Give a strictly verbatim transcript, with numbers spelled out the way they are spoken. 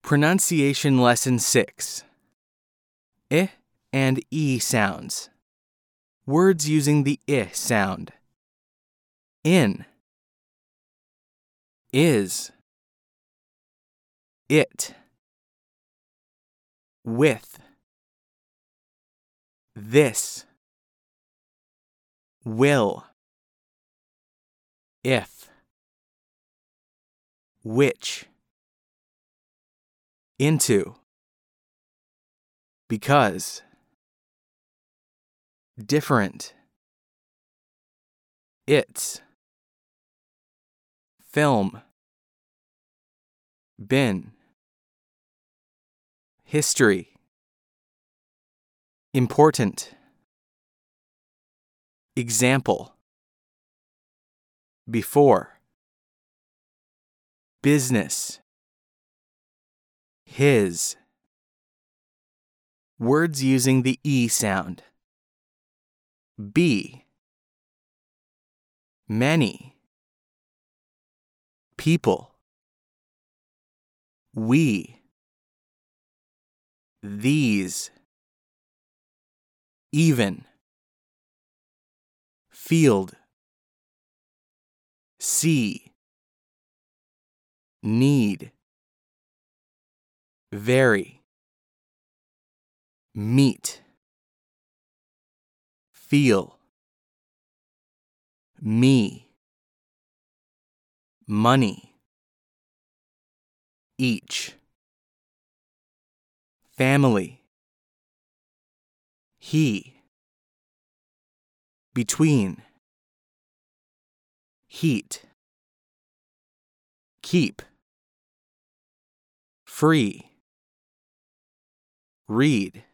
Pronunciation Lesson six. I and E sounds. Words using the I sound. In. Is. It. With. This. Will. If. Which. Into. Because. Different. It's. Film. Been. History. Important. Example. Before. Business. His. Words using the E sound. Be. Many. People. We. These. Even. Field. See. Need. Very. Meet. Feel. Me. Money. Each. Family. He. Between. Heat. Keep. Free. Read.